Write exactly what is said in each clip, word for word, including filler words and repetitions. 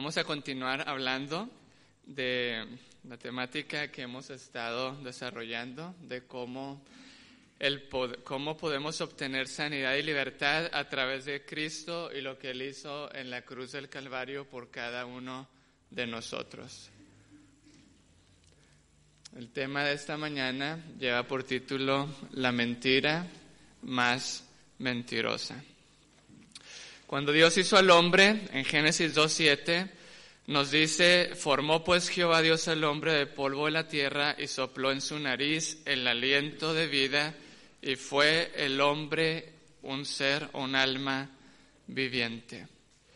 Vamos a continuar hablando de la temática que hemos estado desarrollando, de cómo, el, cómo podemos obtener sanidad y libertad a través de Cristo y lo que Él hizo en la cruz del Calvario por cada uno de nosotros. El tema de esta mañana lleva por título La mentira más mentirosa. Cuando Dios hizo al hombre, en Génesis dos siete, nos dice: formó pues Jehová Dios al hombre de polvo de la tierra y sopló en su nariz el aliento de vida, y fue el hombre un ser, un alma viviente.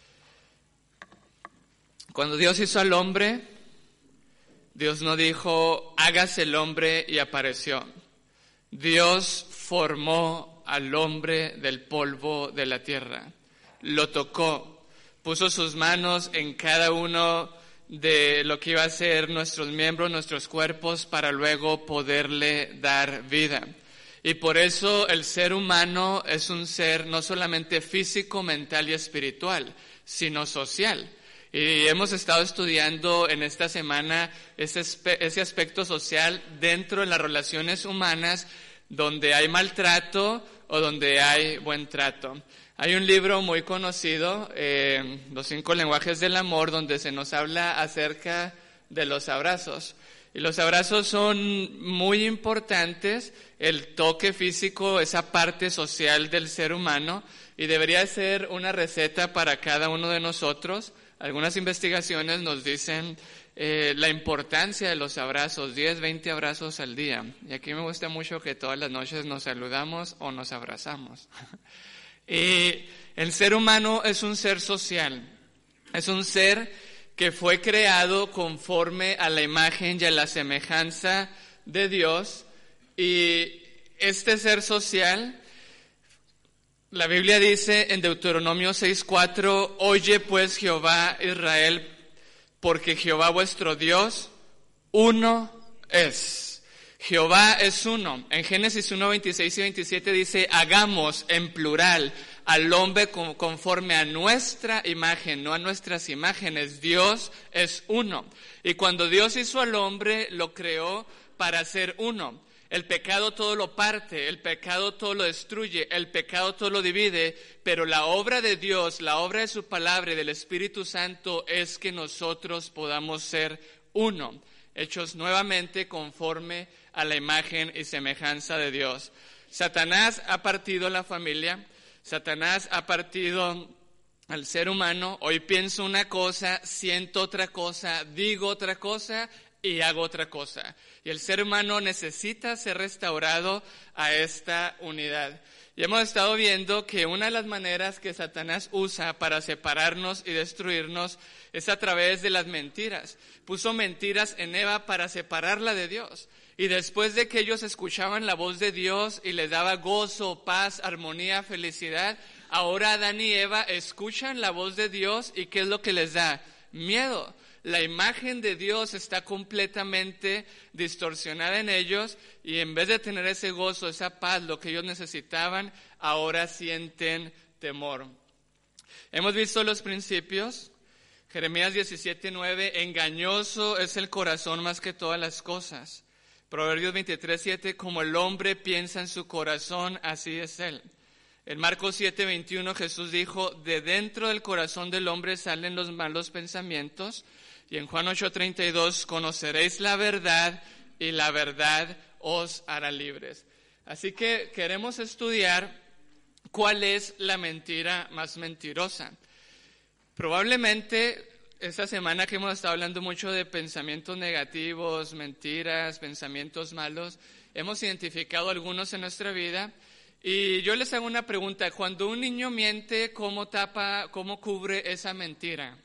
Cuando Dios hizo al hombre, Dios no dijo, hágase el hombre y apareció. Dios formó al hombre del polvo de la tierra. Lo tocó, puso sus manos en cada uno de lo que iba a ser nuestros miembros, nuestros cuerpos, para luego poderle dar vida. Y por eso el ser humano es un ser no solamente físico, mental y espiritual, sino social. Y hemos estado estudiando en esta semana ese, ese aspecto social dentro de las relaciones humanas, donde hay maltrato o donde hay buen trato. Hay un libro muy conocido, eh, Los cinco lenguajes del amor, donde se nos habla acerca de los abrazos. Y los abrazos son muy importantes, el toque físico, esa parte social del ser humano, y debería ser una receta para cada uno de nosotros. Algunas investigaciones nos dicen eh, la importancia de los abrazos, diez, veinte abrazos al día. Y aquí me gusta mucho que todas las noches nos saludamos o nos abrazamos. Y el ser humano es un ser social, es un ser que fue creado conforme a la imagen y a la semejanza de Dios. Y este ser social, la Biblia dice en Deuteronomio seis cuatro, oye pues Jehová Israel, porque Jehová vuestro Dios, uno es. Jehová es uno. En Génesis uno veintiséis y veintisiete dice, hagamos en plural al hombre conforme a nuestra imagen, no a nuestras imágenes. Dios es uno. Y cuando Dios hizo al hombre, lo creó para ser uno. El pecado todo lo parte, el pecado todo lo destruye, el pecado todo lo divide, pero la obra de Dios, la obra de su palabra y del Espíritu Santo es que nosotros podamos ser uno, hechos nuevamente conforme a la imagen y semejanza de Dios. Satanás ha partido la familia, Satanás ha partido al ser humano. Hoy pienso una cosa, siento otra cosa, digo otra cosa y hago otra cosa. Y el ser humano necesita ser restaurado a esta unidad. Y hemos estado viendo que una de las maneras que Satanás usa para separarnos y destruirnos es a través de las mentiras. Puso mentiras en Eva para separarla de Dios. Y después de que ellos escuchaban la voz de Dios y les daba gozo, paz, armonía, felicidad, ahora Adán y Eva escuchan la voz de Dios y ¿qué es lo que les da? Miedo. La imagen de Dios está completamente distorsionada en ellos y en vez de tener ese gozo, esa paz, lo que ellos necesitaban, ahora sienten temor. Hemos visto los principios. Jeremías diecisiete nueve, engañoso es el corazón más que todas las cosas. Proverbios veintitrés siete, como el hombre piensa en su corazón, así es él. En Marcos siete veintiuno Jesús dijo, de dentro del corazón del hombre salen los malos pensamientos. Y en Juan ocho treinta y dos, conoceréis la verdad y la verdad os hará libres. Así que queremos estudiar cuál es la mentira más mentirosa. Probablemente esta semana que hemos estado hablando mucho de pensamientos negativos, mentiras, pensamientos malos, hemos identificado algunos en nuestra vida. Y yo les hago una pregunta, cuando un niño miente, ¿cómo tapa, cómo cubre esa mentira?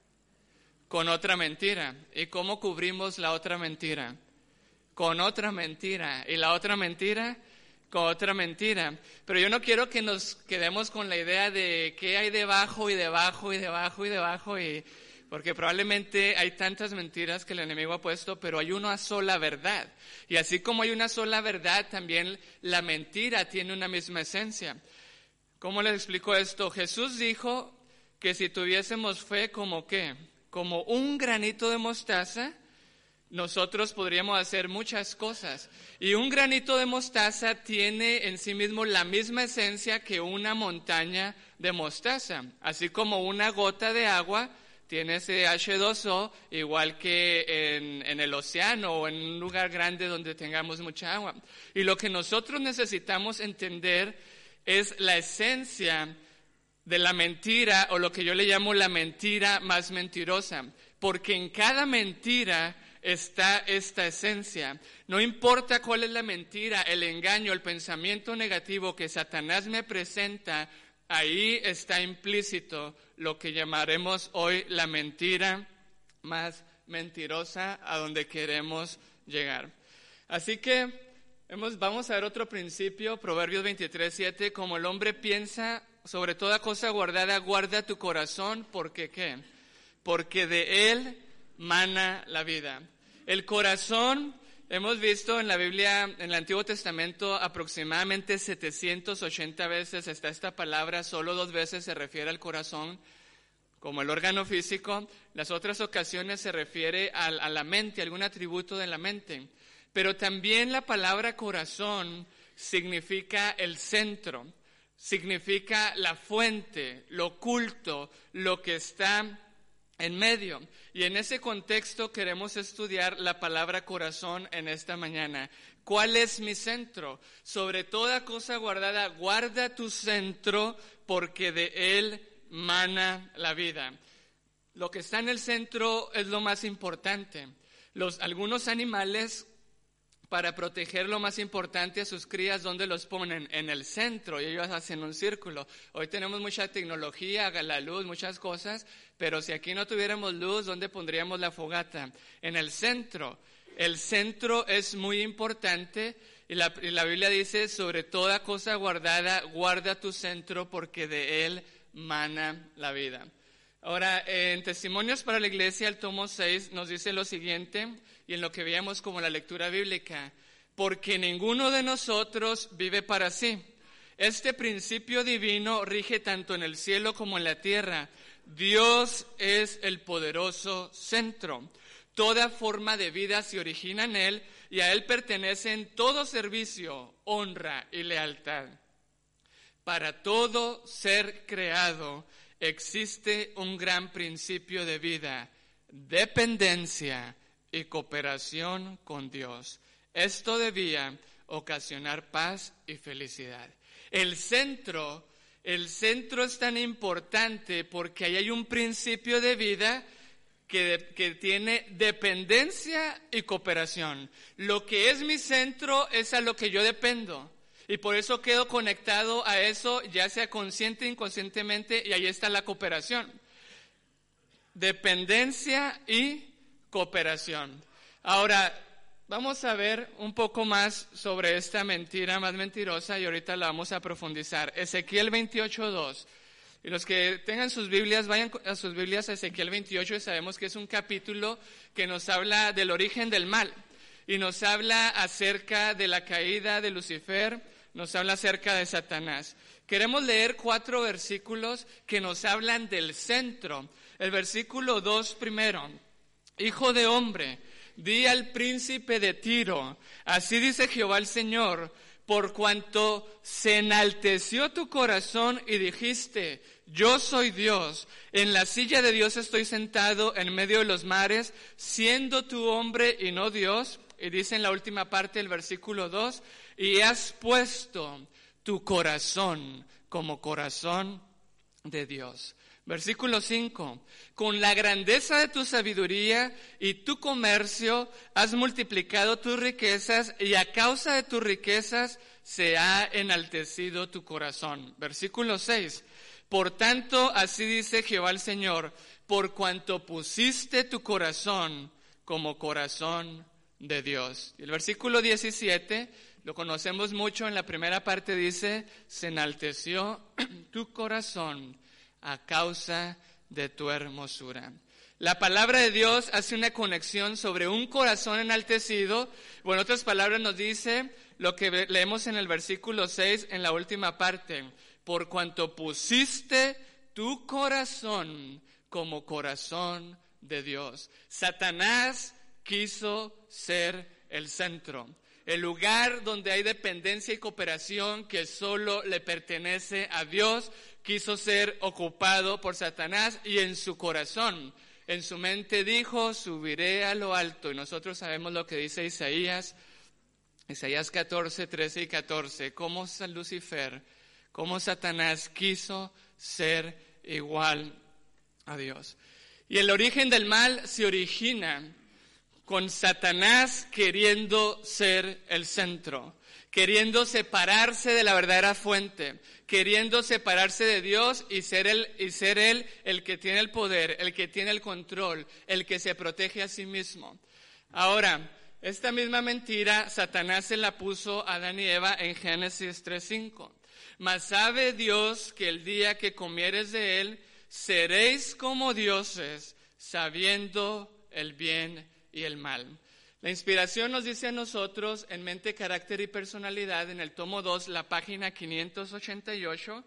Con otra mentira. ¿Y cómo cubrimos la otra mentira? Con otra mentira. ¿Y la otra mentira? Con otra mentira. Pero yo no quiero que nos quedemos con la idea de qué hay debajo y debajo y debajo y debajo, y porque probablemente hay tantas mentiras que el enemigo ha puesto, pero hay una sola verdad. Y así como hay una sola verdad, también la mentira tiene una misma esencia. ¿Cómo les explico esto? Jesús dijo que si tuviésemos fe, ¿como qué? como un granito de mostaza, nosotros podríamos hacer muchas cosas. Y un granito de mostaza tiene en sí mismo la misma esencia que una montaña de mostaza. Así como una gota de agua tiene ese hache dos o, igual que en, en el océano o en un lugar grande donde tengamos mucha agua. Y lo que nosotros necesitamos entender es la esencia de la mentira, o lo que yo le llamo la mentira más mentirosa. Porque en cada mentira está esta esencia. No importa cuál es la mentira, el engaño, el pensamiento negativo que Satanás me presenta, ahí está implícito lo que llamaremos hoy la mentira más mentirosa a donde queremos llegar. Así que hemos, vamos a ver otro principio, Proverbios veintitrés, siete, como el hombre piensa sobre toda cosa guardada, guarda tu corazón, porque ¿qué? Porque de él mana la vida. El corazón, hemos visto en la Biblia, en el Antiguo Testamento, aproximadamente setecientas ochenta veces está esta palabra, solo dos veces se refiere al corazón como el órgano físico, las otras ocasiones se refiere a, a la mente, algún atributo de la mente. Pero también la palabra corazón significa el centro, significa la fuente, lo oculto, lo que está en medio. Y en ese contexto queremos estudiar la palabra corazón en esta mañana. ¿Cuál es mi centro? Sobre toda cosa guardada, guarda tu centro, porque de él mana la vida. Lo que está en el centro es lo más importante. Los, algunos animales, para proteger lo más importante a sus crías, ¿dónde los ponen? En el centro, y ellos hacen un círculo. Hoy tenemos mucha tecnología, la luz, muchas cosas, pero si aquí no tuviéramos luz, ¿dónde pondríamos la fogata? En el centro. El centro es muy importante, y la, y la Biblia dice, sobre toda cosa guardada, guarda tu centro, porque de él mana la vida. Ahora, en Testimonios para la Iglesia, el tomo seis, nos dice lo siguiente, y en lo que veíamos como la lectura bíblica, porque ninguno de nosotros vive para sí. Este principio divino rige tanto en el cielo como en la tierra. Dios es el poderoso centro. Toda forma de vida se origina en Él, y a Él pertenecen todo servicio, honra y lealtad. Para todo ser creado existe un gran principio de vida, dependencia y cooperación con Dios. Esto debía ocasionar paz y felicidad. El centro, el centro es tan importante porque ahí hay un principio de vida que, que tiene dependencia y cooperación. Lo que es mi centro es a lo que yo dependo. Y por eso quedo conectado a eso, ya sea consciente o inconscientemente, y ahí está la cooperación. Dependencia y cooperación. Ahora, vamos a ver un poco más sobre esta mentira más mentirosa y ahorita la vamos a profundizar. Ezequiel veintiocho, dos. Y los que tengan sus Biblias, vayan a sus Biblias a Ezequiel veintiocho, y sabemos que es un capítulo que nos habla del origen del mal. Y nos habla acerca de la caída de Lucifer, nos habla acerca de Satanás. Queremos leer cuatro versículos que nos hablan del centro. El versículo dos primero. Hijo de hombre, di al príncipe de Tiro, así dice Jehová el Señor, por cuanto se enalteció tu corazón y dijiste, yo soy Dios, en la silla de Dios estoy sentado en medio de los mares, siendo tú hombre y no Dios. Y dice en la última parte del versículo dos, y has puesto tu corazón como corazón de Dios. Versículo cinco, con la grandeza de tu sabiduría y tu comercio has multiplicado tus riquezas, y a causa de tus riquezas se ha enaltecido tu corazón. Versículo seis, por tanto así dice Jehová el Señor, por cuanto pusiste tu corazón como corazón de Dios. Y el versículo diecisiete, lo conocemos mucho, en la primera parte dice, se enalteció tu corazón a causa de tu hermosura. La palabra de Dios hace una conexión sobre un corazón enaltecido. Bueno, en otras palabras nos dice lo que leemos en el versículo seis, en la última parte. Por cuanto pusiste tu corazón como corazón de Dios. Satanás quiso ser el centro, el lugar donde hay dependencia y cooperación que solo le pertenece a Dios, quiso ser ocupado por Satanás y en su corazón, en su mente dijo, subiré a lo alto. Y nosotros sabemos lo que dice Isaías, Isaías catorce, trece y catorce, cómo San Lucifer, cómo Satanás quiso ser igual a Dios. Y el origen del mal se origina con Satanás queriendo ser el centro, queriendo separarse de la verdadera fuente, queriendo separarse de Dios y ser él, y ser él el que tiene el poder, el que tiene el control, el que se protege a sí mismo. Ahora, esta misma mentira Satanás se la puso a Adán y Eva en Génesis tres cinco. Mas sabe Dios que el día que comieres de él, seréis como dioses, sabiendo el bien y el mal. La inspiración nos dice a nosotros en Mente, Carácter y Personalidad, en el tomo dos, la página quinientos ochenta y ocho,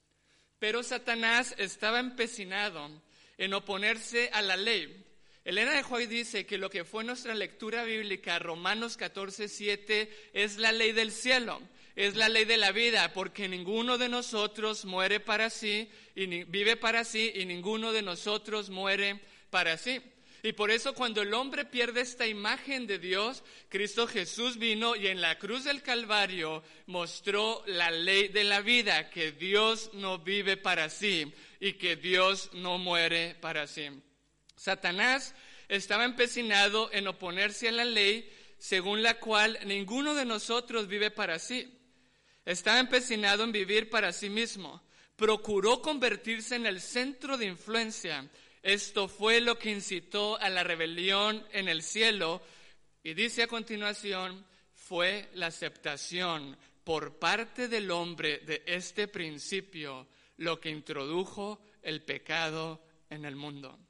pero Satanás estaba empecinado en oponerse a la ley. Elena de White dice que lo que fue nuestra lectura bíblica, Romanos catorce siete, es la ley del cielo, es la ley de la vida, porque ninguno de nosotros muere para sí, y ni, vive para sí, y ninguno de nosotros muere para sí. Y por eso cuando el hombre pierde esta imagen de Dios, Cristo Jesús vino y en la cruz del Calvario mostró la ley de la vida, que Dios no vive para sí y que Dios no muere para sí. Satanás estaba empecinado en oponerse a la ley según la cual ninguno de nosotros vive para sí. Estaba empecinado en vivir para sí mismo. Procuró convertirse en el centro de influencia. Esto fue lo que incitó a la rebelión en el cielo. Y dice a continuación, fue la aceptación por parte del hombre de este principio lo que introdujo el pecado en el mundo.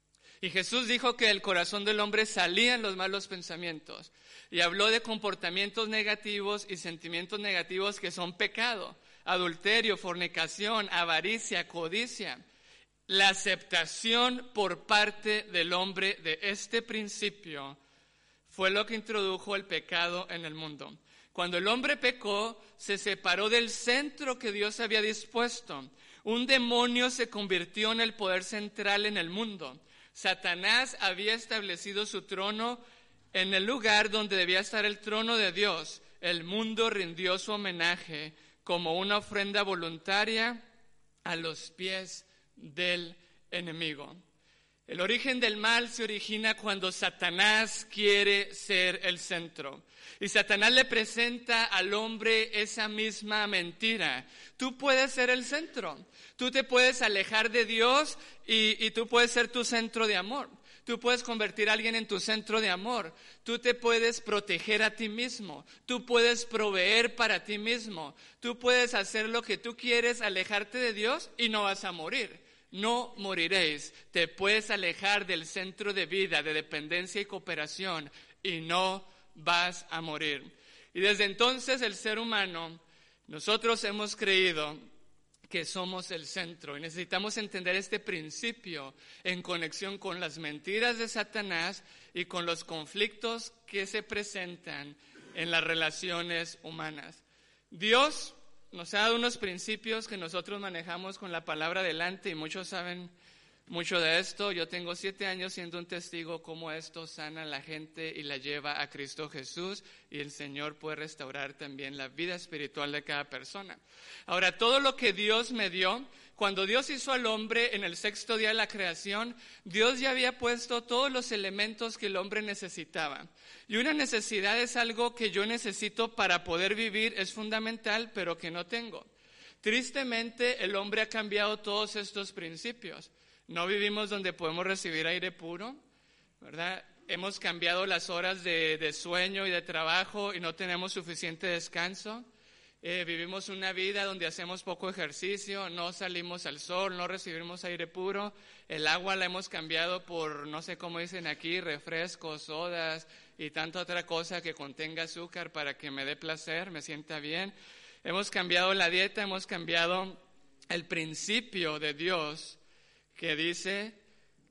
Y Jesús dijo que del corazón del hombre salían los malos pensamientos. Y habló de comportamientos negativos y sentimientos negativos que son pecado. Adulterio, fornicación, avaricia, codicia. La aceptación por parte del hombre de este principio fue lo que introdujo el pecado en el mundo. Cuando el hombre pecó, se separó del centro que Dios había dispuesto. Un demonio se convirtió en el poder central en el mundo. Satanás había establecido su trono en el lugar donde debía estar el trono de Dios. El mundo rindió su homenaje como una ofrenda voluntaria a los pies del enemigo. El origen del mal se origina cuando Satanás quiere ser el centro. Y Satanás le presenta al hombre esa misma mentira. Tú puedes ser el centro. Tú te puedes alejar de Dios y, y tú puedes ser tu centro de amor. Tú puedes convertir a alguien en tu centro de amor. Tú te puedes proteger a ti mismo. Tú puedes proveer para ti mismo. Tú puedes hacer lo que tú quieres, alejarte de Dios y no vas a morir. No moriréis. Te puedes alejar del centro de vida, de dependencia y cooperación y no vas a morir. Y desde entonces el ser humano, nosotros hemos creído que somos el centro y necesitamos entender este principio en conexión con las mentiras de Satanás y con los conflictos que se presentan en las relaciones humanas. Dios nos ha dado unos principios que nosotros manejamos con la palabra delante y muchos saben mucho de esto. Yo tengo siete años siendo un testigo cómo esto sana a la gente y la lleva a Cristo Jesús y el Señor puede restaurar también la vida espiritual de cada persona. Ahora, todo lo que Dios me dio, cuando Dios hizo al hombre en el sexto día de la creación, Dios ya había puesto todos los elementos que el hombre necesitaba. Y una necesidad es algo que yo necesito para poder vivir, es fundamental, pero que no tengo. Tristemente, el hombre ha cambiado todos estos principios. No vivimos donde podemos recibir aire puro, ¿verdad? Hemos cambiado las horas de, de sueño y de trabajo y no tenemos suficiente descanso. Eh, vivimos una vida donde hacemos poco ejercicio, no salimos al sol, no recibimos aire puro. El agua la hemos cambiado por, no sé cómo dicen aquí, refrescos, sodas y tanta otra cosa que contenga azúcar para que me dé placer, me sienta bien. Hemos cambiado la dieta, hemos cambiado el principio de Dios que dice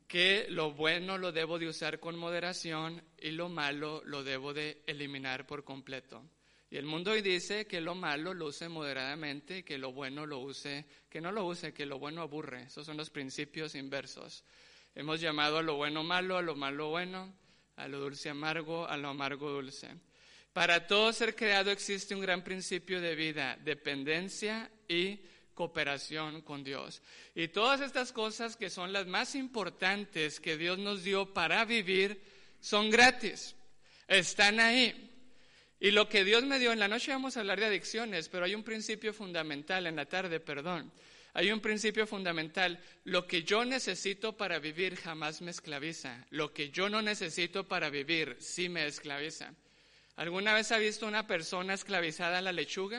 que lo bueno lo debo de usar con moderación y lo malo lo debo de eliminar por completo. Y el mundo hoy dice que lo malo lo use moderadamente, que lo bueno lo use, que no lo use, que lo bueno aburre. Esos son los principios inversos. Hemos llamado a lo bueno malo, a lo malo bueno, a lo dulce amargo, a lo amargo dulce. Para todo ser creado existe un gran principio de vida, dependencia y cooperación con Dios. Y todas estas cosas que son las más importantes que Dios nos dio para vivir son gratis, están ahí. Y lo que Dios me dio, en la noche vamos a hablar de adicciones, pero hay un principio fundamental, en la tarde, perdón. Hay un principio fundamental, lo que yo necesito para vivir jamás me esclaviza, lo que yo no necesito para vivir sí me esclaviza. ¿Alguna vez ha visto una persona esclavizada a la lechuga,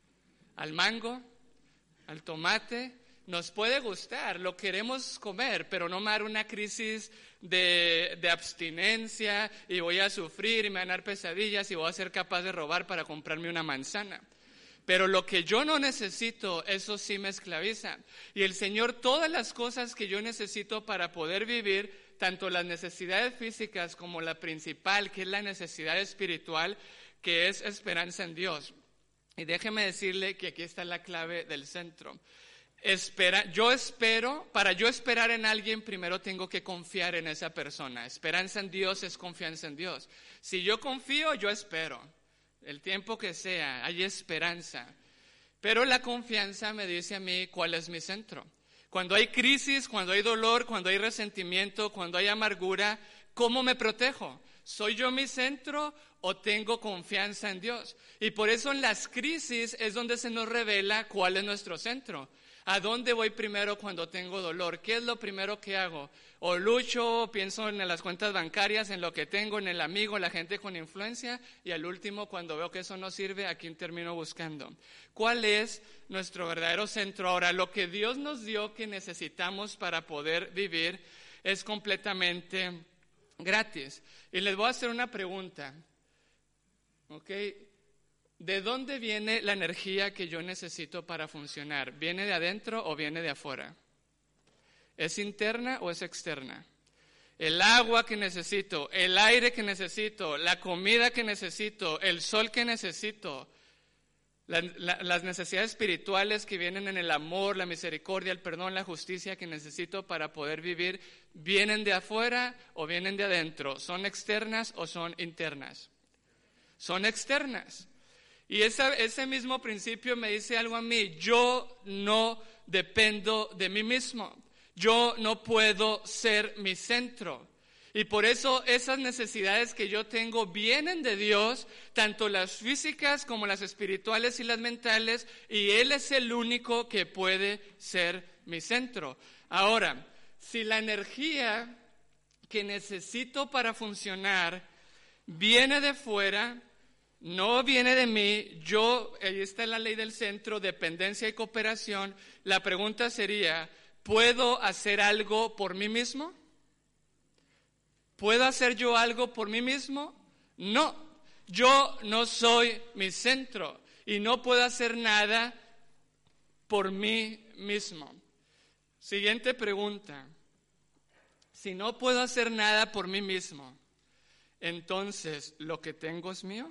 al mango, al tomate? Nos puede gustar, lo queremos comer, pero no me dar una crisis de, de abstinencia y voy a sufrir y me van a dar pesadillas y voy a ser capaz de robar para comprarme una manzana. Pero lo que yo no necesito, eso sí me esclaviza. Y el Señor, todas las cosas que yo necesito para poder vivir, tanto las necesidades físicas como la principal, que es la necesidad espiritual, que es esperanza en Dios. Y déjeme decirle que aquí está la clave del centro. Espera, yo espero, para yo esperar en alguien, primero tengo que confiar en esa persona. Esperanza en Dios es confianza en Dios. Si yo confío, yo espero. El tiempo que sea, hay esperanza. Pero la confianza me dice a mí cuál es mi centro. Cuando hay crisis, cuando hay dolor, cuando hay resentimiento, cuando hay amargura, ¿cómo me protejo? ¿Soy yo mi centro o tengo confianza en Dios? Y por eso en las crisis es donde se nos revela cuál es nuestro centro. ¿A dónde voy primero cuando tengo dolor? ¿Qué es lo primero que hago? O lucho, pienso en las cuentas bancarias, en lo que tengo, en el amigo, la gente con influencia, y al último, cuando veo que eso no sirve, ¿a quién termino buscando? ¿Cuál es nuestro verdadero centro? Ahora, lo que Dios nos dio que necesitamos para poder vivir es completamente gratis. Y les voy a hacer una pregunta, ¿ok? ¿De dónde viene la energía que yo necesito para funcionar? ¿Viene de adentro o viene de afuera? ¿Es interna o es externa? El agua que necesito, el aire que necesito, la comida que necesito, el sol que necesito, la, la, las necesidades espirituales que vienen en el amor, la misericordia, el perdón, la justicia que necesito para poder vivir, ¿vienen de afuera o vienen de adentro? ¿Son externas o son internas? Son externas. Y esa, ese mismo principio me dice algo a mí, yo no dependo de mí mismo, yo no puedo ser mi centro. Y por eso esas necesidades que yo tengo vienen de Dios, tanto las físicas como las espirituales y las mentales, y Él es el único que puede ser mi centro. Ahora, si la energía que necesito para funcionar viene de fuera, no viene de mí, yo, ahí está la ley del centro, dependencia y cooperación. La pregunta sería, ¿puedo hacer algo por mí mismo? ¿Puedo hacer yo algo por mí mismo? No, yo no soy mi centro y no puedo hacer nada por mí mismo. Siguiente pregunta, si no puedo hacer nada por mí mismo, entonces, ¿lo que tengo es mío?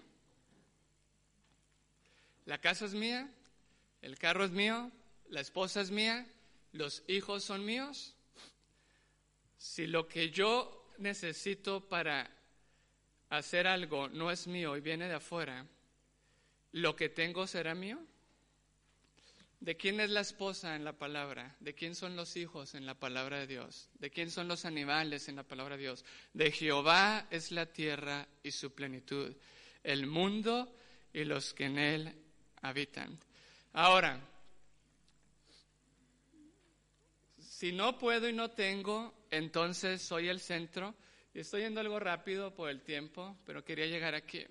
La casa es mía, el carro es mío, la esposa es mía, los hijos son míos. Si lo que yo necesito para hacer algo no es mío y viene de afuera, ¿lo que tengo será mío? ¿De quién es la esposa en la palabra? ¿De quién son los hijos en la palabra de Dios? ¿De quién son los animales en la palabra de Dios? De Jehová es la tierra y su plenitud, el mundo y los que en él habitan. Ahora, si no puedo y no tengo, entonces soy el centro. Y estoy yendo algo rápido por el tiempo, pero quería llegar aquí.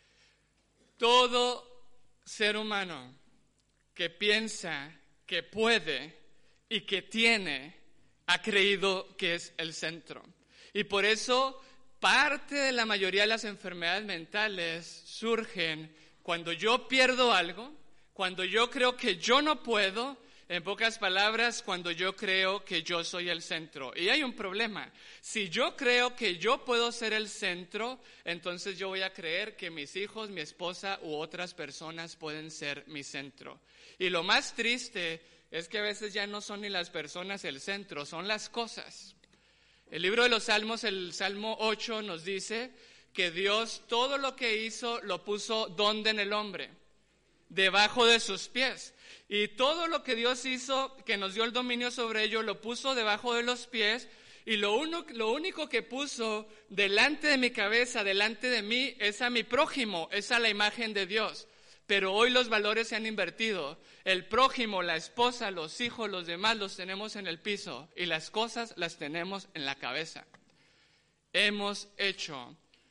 Todo ser humano que piensa que puede y que tiene, ha creído que es el centro. Y por eso parte de la mayoría de las enfermedades mentales surgen cuando yo pierdo algo, cuando yo creo que yo no puedo En pocas palabras, cuando yo creo que yo soy el centro. Y hay un problema. Si yo creo que yo puedo ser el centro, entonces yo voy a creer que mis hijos, mi esposa u otras personas pueden ser mi centro. Y lo más triste es que a veces ya no son ni las personas el centro, son las cosas. El libro de los Salmos, el Salmo ocho, nos dice que Dios todo lo que hizo lo puso ¿dónde en el hombre? Debajo de sus pies. Y todo lo que Dios hizo, que nos dio el dominio sobre ello, lo puso debajo de los pies. Y lo, uno, lo único que puso delante de mi cabeza, delante de mí, es a mi prójimo, es a la imagen de Dios. Pero hoy los valores se han invertido. El prójimo, la esposa, los hijos, los demás los tenemos en el piso. Y las cosas las tenemos en la cabeza. Hemos hecho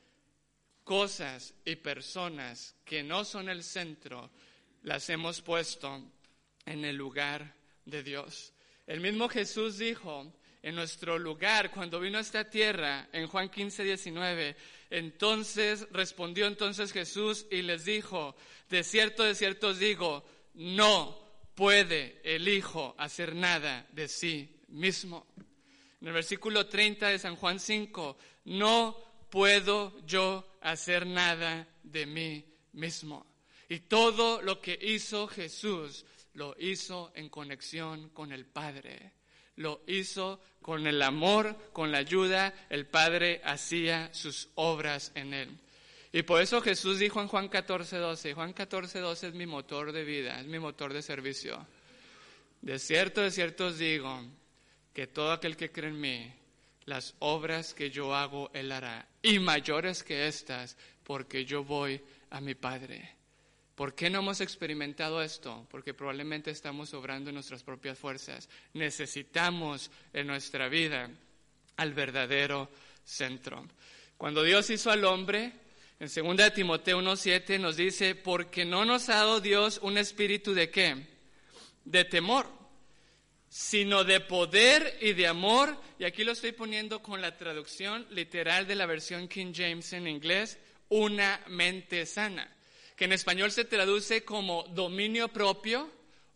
cosas y personas que no son el centro, las hemos puesto en el lugar de Dios. El mismo Jesús dijo, en nuestro lugar, cuando vino a esta tierra, en Juan quince, diecinueve, entonces respondió entonces Jesús y les dijo, de cierto, de cierto os digo, no puede el Hijo hacer nada de sí mismo. En el versículo treinta de San Juan cinco, no puedo yo hacer nada de mí mismo. Y todo lo que hizo Jesús, lo hizo en conexión con el Padre. Lo hizo con el amor, con la ayuda, el Padre hacía sus obras en él. Y por eso Jesús dijo en Juan catorce, doce, Juan catorce, doce es mi motor de vida, es mi motor de servicio. De cierto, de cierto os digo, que todo aquel que cree en mí, las obras que yo hago, él hará, y mayores que estas, porque yo voy a mi Padre. ¿Por qué no hemos experimentado esto? Porque probablemente estamos obrando en nuestras propias fuerzas. Necesitamos en nuestra vida al verdadero centro. Cuando Dios hizo al hombre, en segunda de Timoteo uno siete nos dice, porque no nos ha dado Dios un espíritu de ¿qué? De temor, sino de poder y de amor. Y aquí lo estoy poniendo con la traducción literal de la versión King James en inglés, una mente sana, que en español se traduce como dominio propio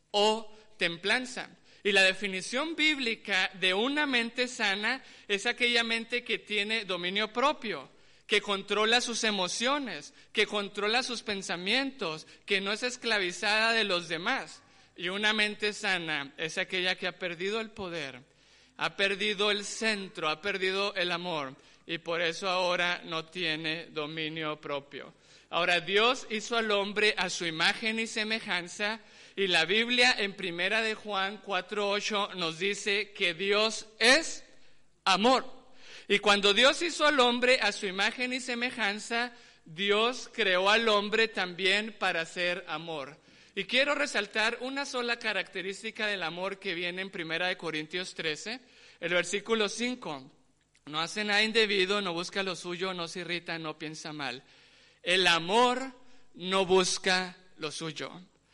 o templanza. Y la definición bíblica de una mente sana es aquella mente que tiene dominio propio, que controla sus emociones, que controla sus pensamientos, que no es esclavizada de los demás. Y una mente sana es aquella que ha perdido el poder, ha perdido el centro, ha perdido el amor, y por eso ahora no tiene dominio propio. Ahora, Dios hizo al hombre a su imagen y semejanza, y la Biblia en primera de Juan cuatro ocho nos dice que Dios es amor. Y cuando Dios hizo al hombre a su imagen y semejanza, Dios creó al hombre también para ser amor. Y quiero resaltar una sola característica del amor que viene en primera de Corintios trece, el versículo cinco. No hace nada indebido, no busca lo suyo, no se irrita, no piensa mal. El amor no busca lo suyo.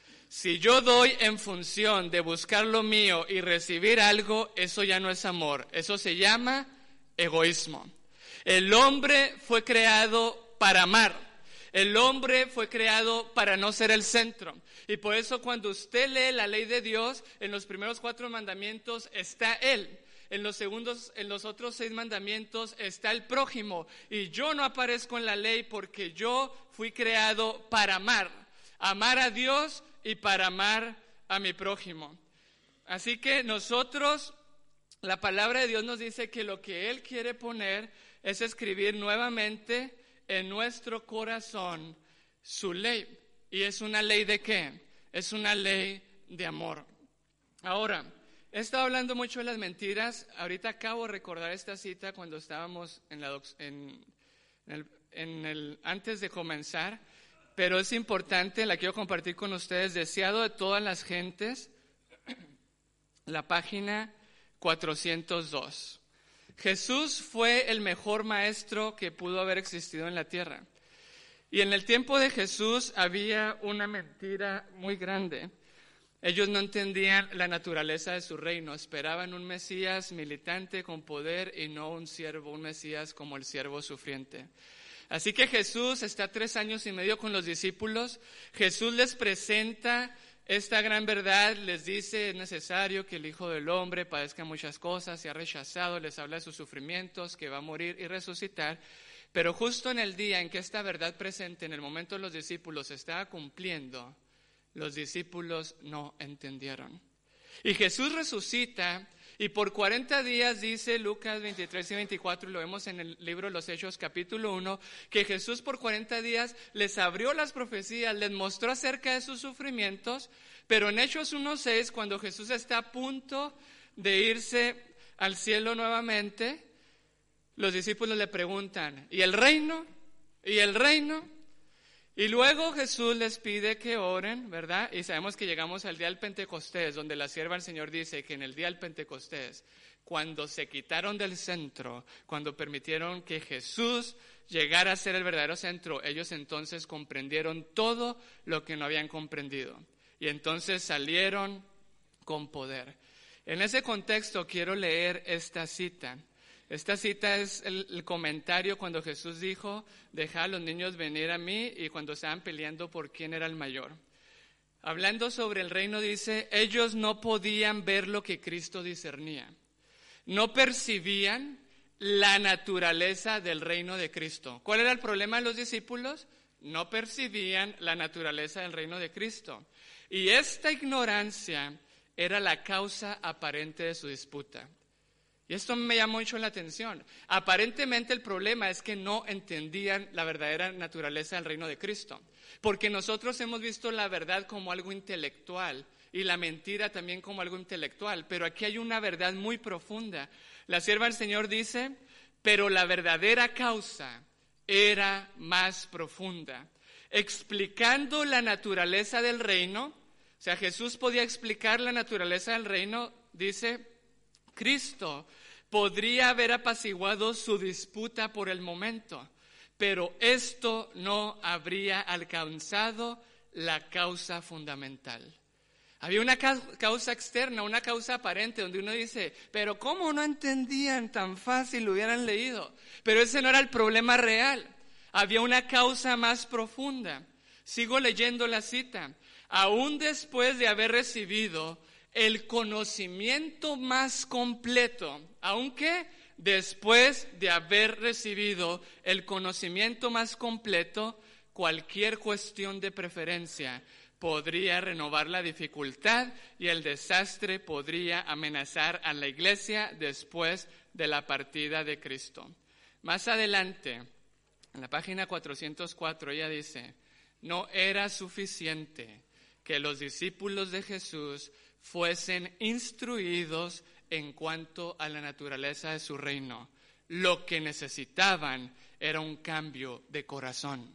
Si yo doy en función de buscar lo mío y recibir algo, eso ya no es amor. Eso se llama egoísmo. El hombre fue creado para amar. El hombre fue creado para no ser el centro. Y por eso cuando usted lee la ley de Dios, en los primeros cuatro mandamientos está Él. En los segundos, en los otros seis mandamientos está el prójimo. Y yo no aparezco en la ley porque yo fui creado para amar. Amar a Dios y para amar a mi prójimo. Así que nosotros, la palabra de Dios nos dice que lo que Él quiere poner es escribir nuevamente en nuestro corazón su ley. ¿Y es una ley de qué? Es una ley de amor. Ahora, he estado hablando mucho de las mentiras. Ahorita acabo de recordar esta cita cuando estábamos en la, en, en el, en el, antes de comenzar, pero es importante, la quiero compartir con ustedes. Deseado de todas las gentes, la página cuatrocientos dos. Jesús fue el mejor maestro que pudo haber existido en la tierra. Y en el tiempo de Jesús había una mentira muy grande. Ellos no entendían la naturaleza de su reino, esperaban un Mesías militante con poder y no un siervo, un Mesías como el siervo sufriente. Así que Jesús está tres años y medio con los discípulos. Jesús les presenta esta gran verdad les dice, es necesario que el Hijo del Hombre padezca muchas cosas, sea rechazado, les habla de sus sufrimientos, que va a morir y resucitar. Pero justo en el día en que esta verdad presente, en el momento de los discípulos, se estaba cumpliendo, los discípulos no entendieron. Y Jesús resucita, y por cuarenta días, dice Lucas veintitrés y veinticuatro, y lo vemos en el libro de los Hechos capítulo uno, que Jesús por cuarenta días les abrió las profecías, les mostró acerca de sus sufrimientos, pero en Hechos uno seis, cuando Jesús está a punto de irse al cielo nuevamente, los discípulos le preguntan, ¿y el reino? ¿Y el reino? Y luego Jesús les pide que oren, ¿verdad? Y sabemos que llegamos al día del Pentecostés, donde la sierva del Señor dice que en el día del Pentecostés, cuando se quitaron del centro, cuando permitieron que Jesús llegara a ser el verdadero centro, ellos entonces comprendieron todo lo que no habían comprendido. Y entonces salieron con poder. En ese contexto quiero leer esta cita. Esta cita es el, el comentario cuando Jesús dijo, dejad a los niños venir a mí, y cuando estaban peleando por quién era el mayor. Hablando sobre el reino dice, ellos no podían ver lo que Cristo discernía. No percibían la naturaleza del reino de Cristo. ¿Cuál era el problema de los discípulos? No percibían la naturaleza del reino de Cristo. Y esta ignorancia era la causa aparente de su disputa. Y esto me llamó mucho la atención. Aparentemente el problema es que no entendían la verdadera naturaleza del reino de Cristo. Porque nosotros hemos visto la verdad como algo intelectual y la mentira también como algo intelectual. Pero aquí hay una verdad muy profunda. La sierva del Señor dice, pero la verdadera causa era más profunda. Explicando la naturaleza del reino, o sea, Jesús podía explicar la naturaleza del reino, dice, Cristo podría haber apaciguado su disputa por el momento, pero esto no habría alcanzado la causa fundamental. Había una causa externa, una causa aparente, donde uno dice, pero ¿cómo no entendían tan fácil, lo hubieran leído? Pero ese no era el problema real. Había una causa más profunda. Sigo leyendo la cita. Aún después de haber recibido el conocimiento más completo, aunque después de haber recibido el conocimiento más completo, cualquier cuestión de preferencia podría renovar la dificultad y el desastre podría amenazar a la iglesia después de la partida de Cristo. Más adelante, en la página cuatrocientos cuatro, ella dice, no era suficiente que los discípulos de Jesús fuesen instruidos en cuanto a la naturaleza de su reino. Lo que necesitaban era un cambio de corazón,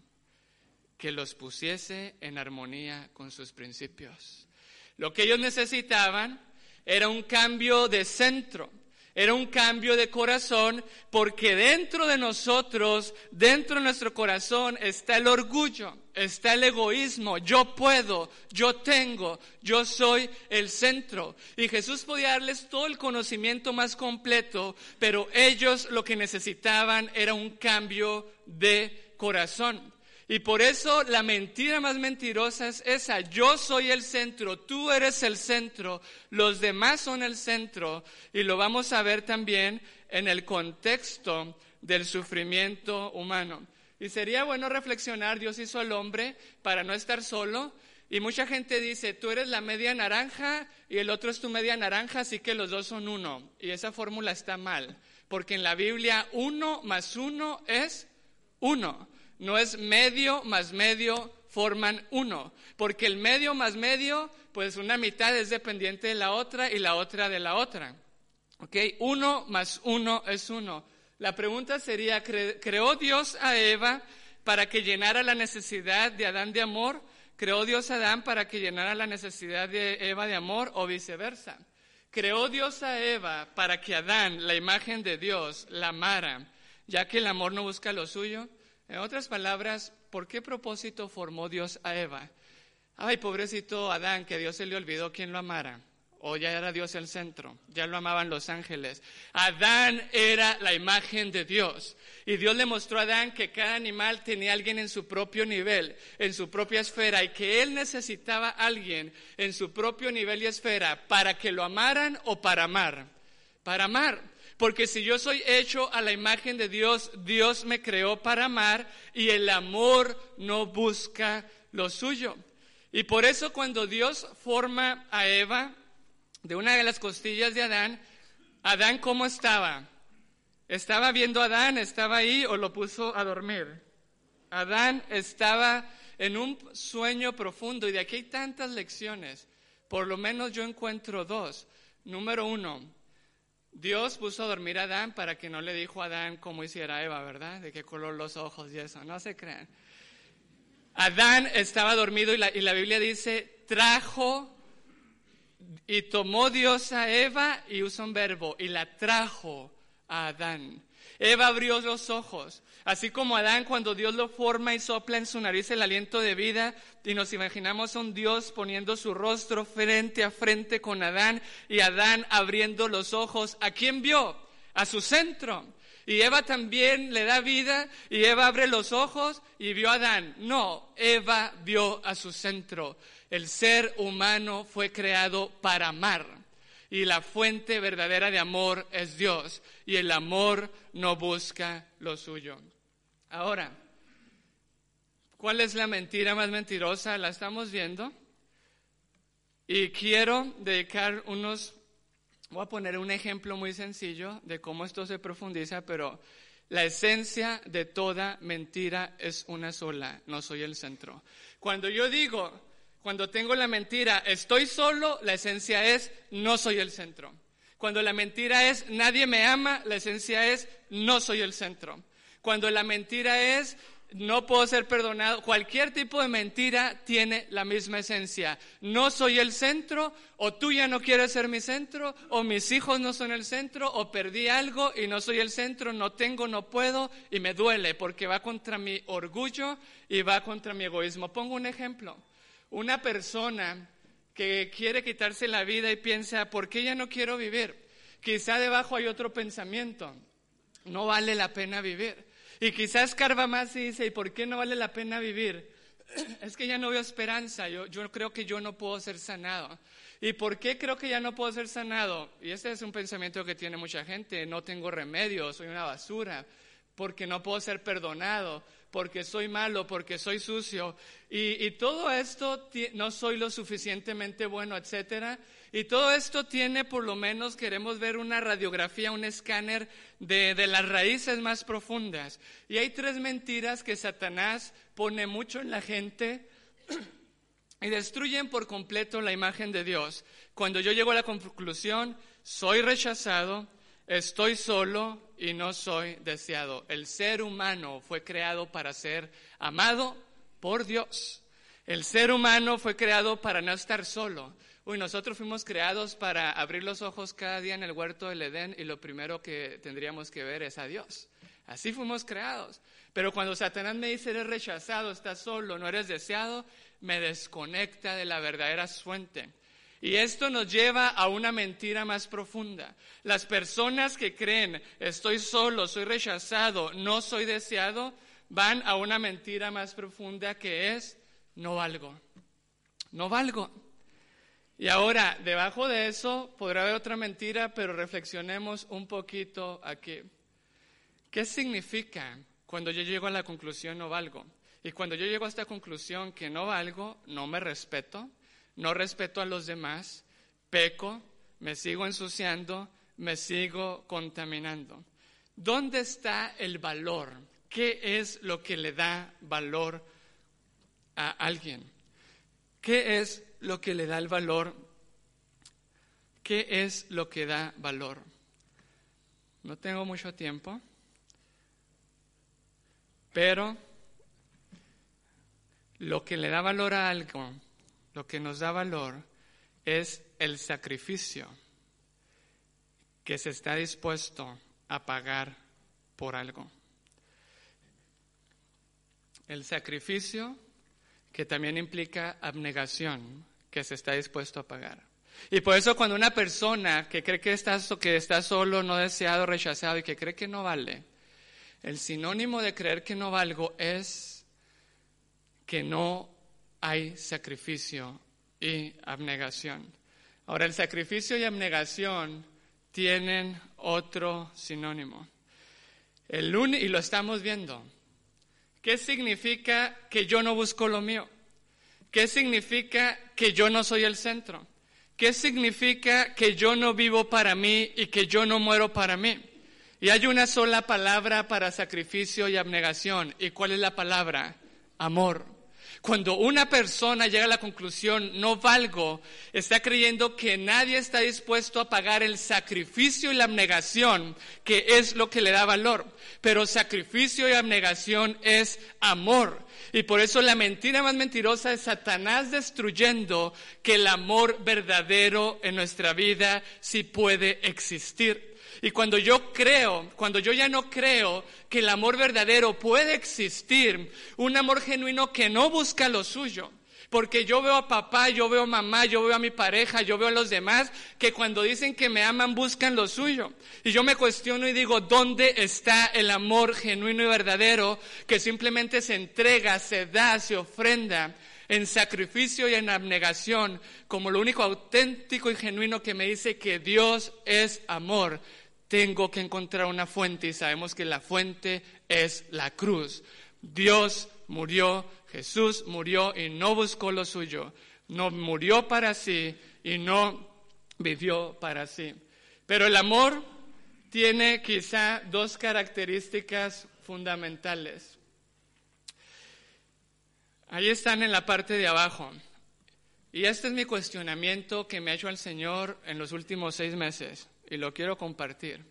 que los pusiese en armonía con sus principios. Lo que ellos necesitaban era un cambio de centro, era un cambio de corazón, porque dentro de nosotros, dentro de nuestro corazón, está el orgullo, está el egoísmo. Yo puedo, yo tengo, yo soy el centro. Y Jesús podía darles todo el conocimiento más completo, pero ellos lo que necesitaban era un cambio de corazón. Y por eso la mentira más mentirosa es esa. Yo soy el centro, tú eres el centro, los demás son el centro. Y lo vamos a ver también en el contexto del sufrimiento humano. Y sería bueno reflexionar, Dios hizo al hombre para no estar solo. Y mucha gente dice, tú eres la media naranja y el otro es tu media naranja, así que los dos son uno. Y esa fórmula está mal, porque en la Biblia uno más uno es uno. No es medio más medio forman uno, porque el medio más medio, pues una mitad es dependiente de la otra y la otra de la otra. ¿Ok? Uno más uno es uno. La pregunta sería, ¿cre- ¿creó Dios a Eva para que llenara la necesidad de Adán de amor? ¿Creó Dios a Adán para que llenara la necesidad de Eva de amor o viceversa? ¿Creó Dios a Eva para que Adán, la imagen de Dios, la amara, ya que el amor no busca lo suyo? En otras palabras, ¿por qué propósito formó Dios a Eva? Ay, pobrecito Adán, que Dios se le olvidó quién lo amara. o ya era Dios el centro, ya lo amaban los ángeles. Adán era la imagen de Dios. Y Dios le mostró a Adán que cada animal tenía a alguien en su propio nivel, en su propia esfera, y que él necesitaba a alguien en su propio nivel y esfera para que lo amaran o para amar. Para amar. Porque si yo soy hecho a la imagen de Dios, Dios me creó para amar y el amor no busca lo suyo. Y por eso cuando Dios forma a Eva de una de las costillas de Adán, Adán ¿cómo estaba? ¿Estaba viendo a Adán? ¿Estaba ahí o lo puso a dormir? Adán estaba en un sueño profundo y de aquí hay tantas lecciones. Por lo menos yo encuentro dos. Número uno, Dios puso a dormir a Adán para que no le dijo a Adán cómo hiciera Eva, ¿verdad? De qué color los ojos y eso, no se crean. Adán estaba dormido y la, y la Biblia dice, trajo y tomó Dios a Eva y usa un verbo, y la trajo a Adán. Eva abrió los ojos, así como Adán cuando Dios lo forma y sopla en su nariz el aliento de vida y nos imaginamos a un Dios poniendo su rostro frente a frente con Adán y Adán abriendo los ojos. ¿A quién vio? A su centro. Y Eva también le da vida y Eva abre los ojos y vio a Adán. No, Eva vio a su centro. El ser humano fue creado para amar y la fuente verdadera de amor es Dios y el amor no busca lo suyo. Ahora, ¿cuál es la mentira más mentirosa? La estamos viendo y quiero dedicar unos... Voy a poner un ejemplo muy sencillo de cómo esto se profundiza, pero la esencia de toda mentira es una sola, no soy el centro. Cuando yo digo, cuando tengo la mentira, estoy solo, la esencia es, no soy el centro. Cuando la mentira es, nadie me ama, la esencia es, no soy el centro. Cuando la mentira es, no puedo ser perdonado, cualquier tipo de mentira tiene la misma esencia. No soy el centro, o tú ya no quieres ser mi centro, o mis hijos no son el centro, o perdí algo y no soy el centro, no tengo, no puedo, y me duele porque va contra mi orgullo y va contra mi egoísmo. Pongo un ejemplo. Una persona que quiere quitarse la vida y piensa, ¿por qué ya no quiero vivir? Quizá debajo hay otro pensamiento, no vale la pena vivir. Y quizás escarba más y dice, ¿y por qué no vale la pena vivir? Es que ya no veo esperanza, yo, yo creo que yo no puedo ser sanado. ¿Y por qué creo que ya no puedo ser sanado? Y este es un pensamiento que tiene mucha gente, no tengo remedio, soy una basura, porque no puedo ser perdonado, porque soy malo, porque soy sucio. Y, y todo esto, no soy lo suficientemente bueno, etcétera. Y todo esto tiene, por lo menos, queremos ver una radiografía, un escáner de, de las raíces más profundas. Y hay tres mentiras que Satanás pone mucho en la gente y destruyen por completo la imagen de Dios. Cuando yo llego a la conclusión, soy rechazado, estoy solo y no soy deseado. El ser humano fue creado para ser amado por Dios. El ser humano fue creado para no estar solo. Uy, nosotros fuimos creados para abrir los ojos cada día en el huerto del Edén y lo primero que tendríamos que ver es a Dios. Así fuimos creados. Pero cuando Satanás me dice, eres rechazado, estás solo, no eres deseado, me desconecta de la verdadera fuente. Y esto nos lleva a una mentira más profunda. Las personas que creen, estoy solo, soy rechazado, no soy deseado, van a una mentira más profunda que es, no valgo, no valgo. Y ahora, debajo de eso, podrá haber otra mentira, pero reflexionemos un poquito aquí. ¿Qué significa cuando yo llego a la conclusión no valgo? Y cuando yo llego a esta conclusión que no valgo, no me respeto, no respeto a los demás, peco, me sigo ensuciando, me sigo contaminando. ¿Dónde está el valor? ¿Qué es lo que le da valor a alguien? ¿Qué es lo que le da el valor? ¿Qué es lo que da valor? No tengo mucho tiempo, pero lo que le da valor a algo, lo que nos da valor, es el sacrificio que se está dispuesto a pagar por algo. El sacrificio que también implica abnegación, que se está dispuesto a pagar. Y por eso cuando una persona que cree que está, que está solo, no deseado, rechazado y que cree que no vale, el sinónimo de creer que no valgo es que no hay sacrificio y abnegación. Ahora, el sacrificio y abnegación tienen otro sinónimo. El uni- y lo estamos viendo. ¿Qué significa que yo no busco lo mío? ¿Qué significa que yo no soy el centro? ¿Qué significa que yo no vivo para mí y que yo no muero para mí? Y hay una sola palabra para sacrificio y abnegación. ¿Y cuál es la palabra? Amor. Cuando una persona llega a la conclusión, no valgo, está creyendo que nadie está dispuesto a pagar el sacrificio y la abnegación, que es lo que le da valor. Pero sacrificio y abnegación es amor. Y por eso la mentira más mentirosa es Satanás destruyendo que el amor verdadero en nuestra vida sí puede existir. Y cuando yo creo, cuando yo ya no creo que el amor verdadero puede existir, un amor genuino que no busca lo suyo, porque yo veo a papá, yo veo a mamá, yo veo a mi pareja, yo veo a los demás, que cuando dicen que me aman buscan lo suyo. Y yo me cuestiono y digo, ¿dónde está el amor genuino y verdadero que simplemente se entrega, se da, se ofrenda en sacrificio y en abnegación, como lo único auténtico y genuino que me dice que Dios es amor? Tengo que encontrar una fuente y sabemos que la fuente es la cruz. Dios murió, Jesús murió y no buscó lo suyo. No murió para sí y no vivió para sí. Pero el amor tiene quizá dos características fundamentales. Ahí están en la parte de abajo. Y este es mi cuestionamiento que me ha hecho el Señor en los últimos seis meses. Y lo quiero compartir.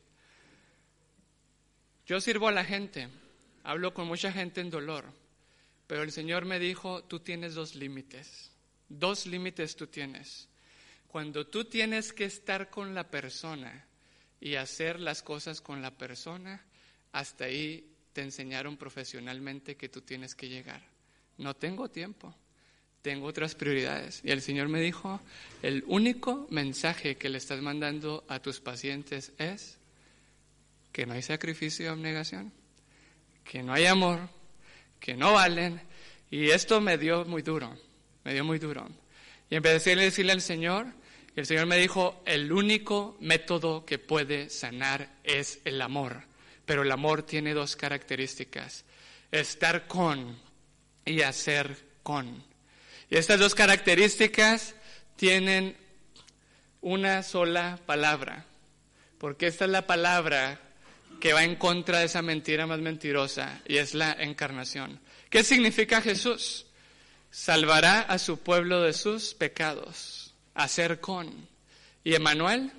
Yo sirvo a la gente, hablo con mucha gente en dolor, pero el Señor me dijo, tú tienes dos límites, dos límites tú tienes. Cuando tú tienes que estar con la persona y hacer las cosas con la persona, hasta ahí te enseñaron profesionalmente que tú tienes que llegar. No tengo tiempo. Tengo otras prioridades. Y el Señor me dijo, el único mensaje que le estás mandando a tus pacientes es que no hay sacrificio y abnegación, que no hay amor, que no valen. Y esto me dio muy duro, me dio muy duro. Y empecé a decirle al Señor, y el Señor me dijo, el único método que puede sanar es el amor. Pero el amor tiene dos características, estar con y hacer con. Y estas dos características tienen una sola palabra, porque esta es la palabra que va en contra de esa mentira más mentirosa, y es la encarnación. ¿Qué significa Jesús? Salvará a su pueblo de sus pecados, hacer con. Y Emmanuel,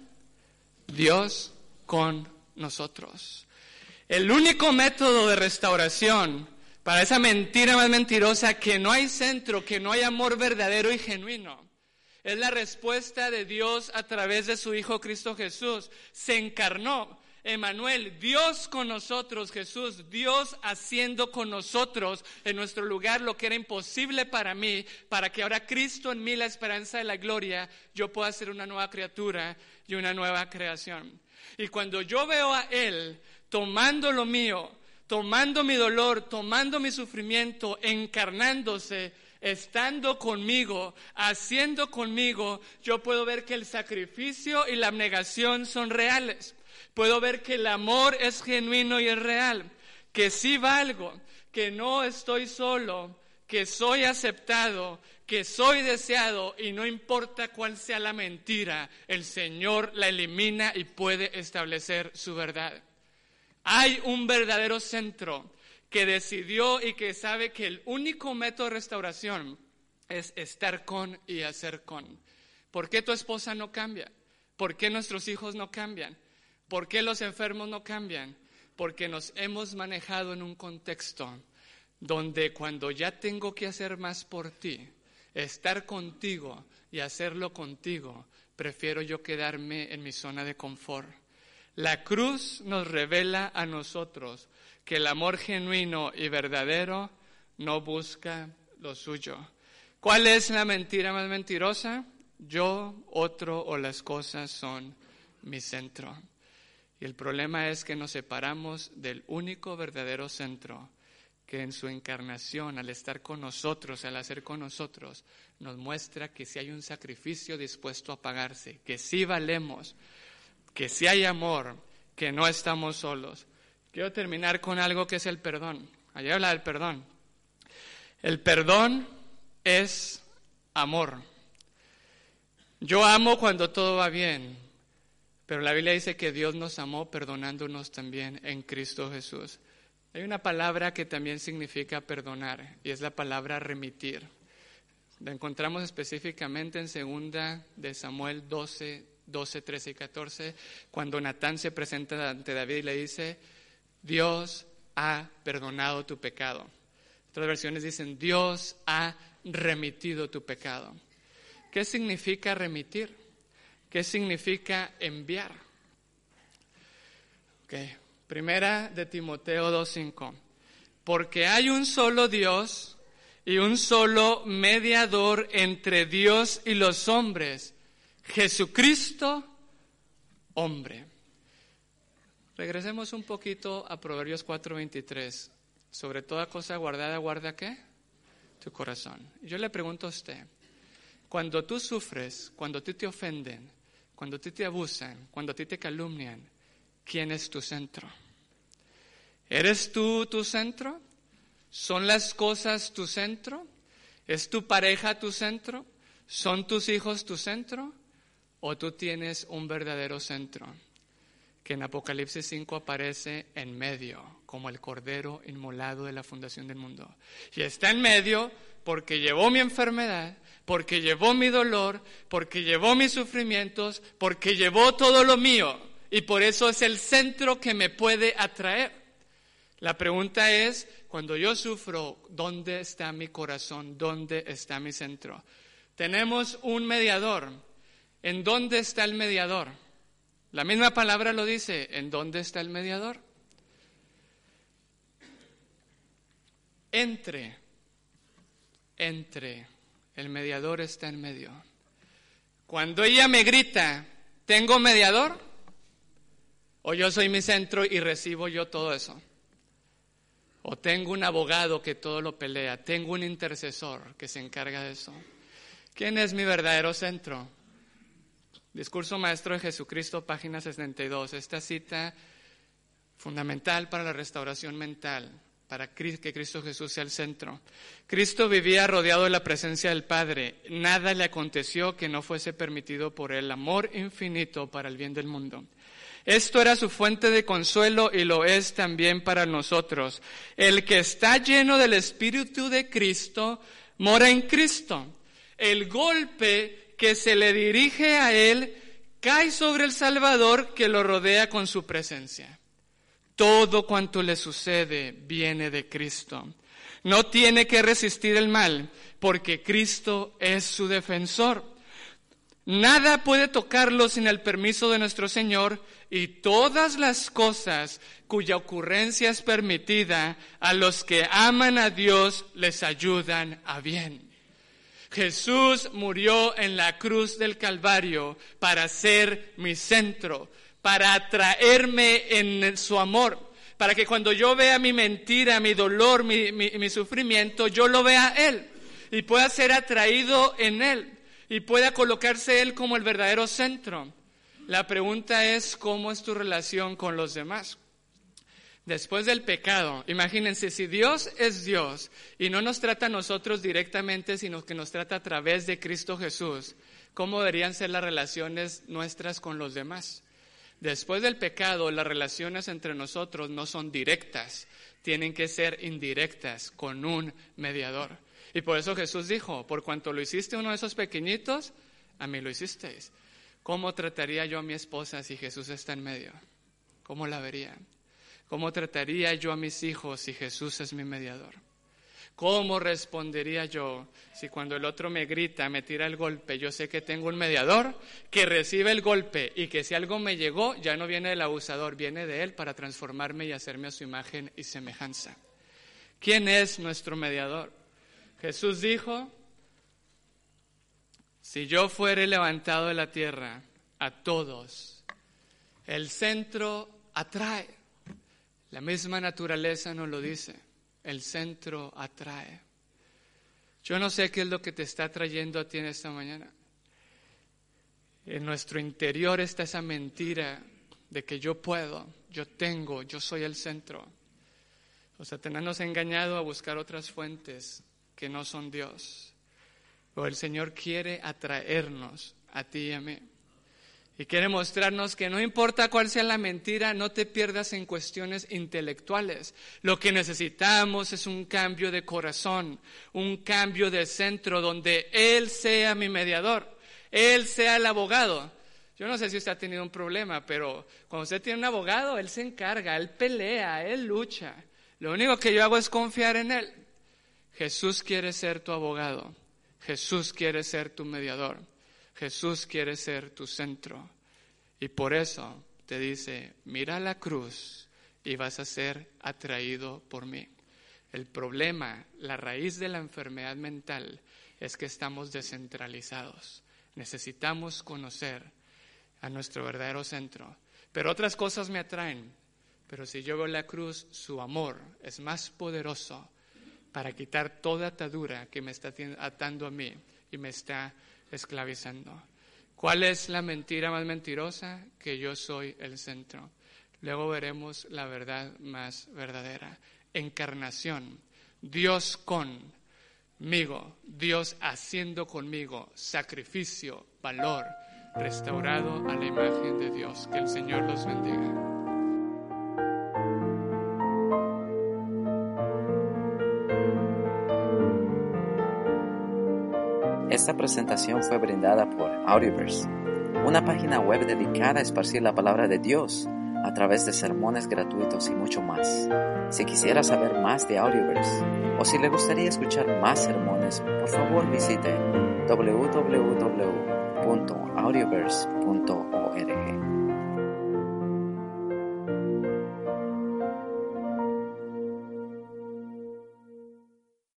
Dios con nosotros. El único método de restauración para esa mentira más mentirosa, que no hay centro, que no hay amor verdadero y genuino, es la respuesta de Dios a través de su Hijo Cristo Jesús. Se encarnó, Emmanuel, Dios con nosotros, Jesús, Dios haciendo con nosotros en nuestro lugar lo que era imposible para mí, para que ahora Cristo en mí, la esperanza de la gloria, yo pueda ser una nueva criatura y una nueva creación. Y cuando yo veo a Él tomando lo mío, tomando mi dolor, tomando mi sufrimiento, encarnándose, estando conmigo, haciendo conmigo, yo puedo ver que el sacrificio y la abnegación son reales. Puedo ver que el amor es genuino y es real, que sí valgo, que no estoy solo, que soy aceptado, que soy deseado, y no importa cuál sea la mentira, el Señor la elimina y puede establecer su verdad. Hay un verdadero centro que decidió y que sabe que el único método de restauración es estar con y hacer con. ¿Por qué tu esposa no cambia? ¿Por qué nuestros hijos no cambian? ¿Por qué los enfermos no cambian? Porque nos hemos manejado en un contexto donde cuando ya tengo que hacer más por ti, estar contigo y hacerlo contigo, prefiero yo quedarme en mi zona de confort. La cruz nos revela a nosotros que el amor genuino y verdadero no busca lo suyo. ¿Cuál es la mentira más mentirosa? Yo, otro o las cosas son mi centro. Y el problema es que nos separamos del único verdadero centro, que en su encarnación, al estar con nosotros, al hacer con nosotros, nos muestra que sí hay un sacrificio dispuesto a pagarse, que sí valemos, que sí hay amor, que no estamos solos. Quiero terminar con algo que es el perdón. Ayer hablaba del perdón. El perdón es amor. Yo amo cuando todo va bien, pero la Biblia dice que Dios nos amó perdonándonos también en Cristo Jesús. Hay una palabra que también significa perdonar y es la palabra remitir. La encontramos específicamente en segunda de Samuel doce, doce, trece y catorce, cuando Natán se presenta ante David y le dice, Dios ha perdonado tu pecado. Otras versiones dicen, Dios ha remitido tu pecado. ¿Qué significa remitir? ¿Qué significa enviar? Okay. Primera de Timoteo dos cinco. Porque hay un solo Dios y un solo mediador entre Dios y los hombres, Jesucristo, hombre. Regresemos un poquito a Proverbios cuatro veintitrés. Sobre toda cosa guardada, ¿guarda qué? Tu corazón. Yo le pregunto a usted, cuando tú sufres, cuando a ti te ofenden, cuando a ti te abusan, cuando a ti te calumnian, ¿quién es tu centro? ¿Eres tú tu centro? ¿Son las cosas tu centro? ¿Es tu pareja tu centro? ¿Son tus hijos tu centro? ¿O tú tienes un verdadero centro? Que en Apocalipsis cinco aparece en medio, como el cordero inmolado de la fundación del mundo. Y está en medio porque llevó mi enfermedad, porque llevó mi dolor, porque llevó mis sufrimientos, porque llevó todo lo mío. Y por eso es el centro que me puede atraer. La pregunta es, cuando yo sufro, ¿dónde está mi corazón? ¿Dónde está mi centro? Tenemos un mediador. ¿En dónde está el mediador? La misma palabra lo dice, ¿en dónde está el mediador? Entre, entre, el mediador está en medio. Cuando ella me grita, ¿tengo mediador? ¿O yo soy mi centro y recibo yo todo eso? ¿O tengo un abogado que todo lo pelea? ¿Tengo un intercesor que se encarga de eso? ¿Quién es mi verdadero centro? Discurso Maestro de Jesucristo, página sesenta y dos. Esta cita fundamental para la restauración mental, para que Cristo Jesús sea el centro. Cristo vivía rodeado de la presencia del Padre. Nada le aconteció que no fuese permitido por el amor infinito para el bien del mundo. Esto era su fuente de consuelo y lo es también para nosotros. El que está lleno del Espíritu de Cristo mora en Cristo. El golpe que se le dirige a él cae sobre el Salvador que lo rodea con su presencia. Todo cuanto le sucede viene de Cristo. No tiene que resistir el mal porque Cristo es su defensor. Nada puede tocarlo sin el permiso de nuestro Señor y todas las cosas cuya ocurrencia es permitida a los que aman a Dios les ayudan a bien. Jesús murió en la cruz del Calvario para ser mi centro, para atraerme en su amor, para que cuando yo vea mi mentira, mi dolor, mi, mi, mi sufrimiento, yo lo vea a Él y pueda ser atraído en Él y pueda colocarse Él como el verdadero centro. La pregunta es, ¿cómo es tu relación con los demás? Después del pecado, imagínense, si Dios es Dios y no nos trata a nosotros directamente, sino que nos trata a través de Cristo Jesús, ¿cómo deberían ser las relaciones nuestras con los demás? Después del pecado, las relaciones entre nosotros no son directas, tienen que ser indirectas, con un mediador. Y por eso Jesús dijo, por cuanto lo hiciste uno de esos pequeñitos, a mí lo hicisteis. ¿Cómo trataría yo a mi esposa si Jesús está en medio? ¿Cómo la vería? ¿Cómo trataría yo a mis hijos si Jesús es mi mediador? ¿Cómo respondería yo si cuando el otro me grita, me tira el golpe, yo sé que tengo un mediador que recibe el golpe y que si algo me llegó, ya no viene del abusador, viene de él para transformarme y hacerme a su imagen y semejanza? ¿Quién es nuestro mediador? Jesús dijo, Si yo fuere levantado de la tierra, a todos, el centro atrae. La misma naturaleza nos lo dice. El centro atrae. Yo no sé qué es lo que te está trayendo a ti en esta mañana. En nuestro interior está esa mentira de que yo puedo, yo tengo, yo soy el centro. O Satanás nos ha engañado a buscar otras fuentes que no son Dios. Pero el Señor quiere atraernos a ti y a mí. Y quiere mostrarnos que no importa cuál sea la mentira, no te pierdas en cuestiones intelectuales. Lo que necesitamos es un cambio de corazón, un cambio de centro donde Él sea mi mediador, Él sea el abogado. Yo no sé si usted ha tenido un problema, pero cuando usted tiene un abogado, Él se encarga, Él pelea, Él lucha. Lo único que yo hago es confiar en Él. Jesús quiere ser tu abogado, Jesús quiere ser tu mediador. Jesús quiere ser tu centro y por eso te dice, mira la cruz y vas a ser atraído por mí. El problema, la raíz de la enfermedad mental es que estamos descentralizados. Necesitamos conocer a nuestro verdadero centro. Pero otras cosas me atraen. Pero si yo veo la cruz, su amor es más poderoso para quitar toda atadura que me está atando a mí y me está esclavizando. ¿Cuál es la mentira más mentirosa? Que yo soy el centro. Luego veremos la verdad más verdadera. Encarnación, Dios conmigo, Dios haciendo conmigo sacrificio, valor, restaurado a la imagen de Dios. Que el Señor los bendiga. Esta presentación fue brindada por Audioverse, una página web dedicada a esparcir la palabra de Dios a través de sermones gratuitos y mucho más. Si quisiera saber más de Audioverse o si le gustaría escuchar más sermones, por favor visite doble u doble u doble u punto audioverse punto org.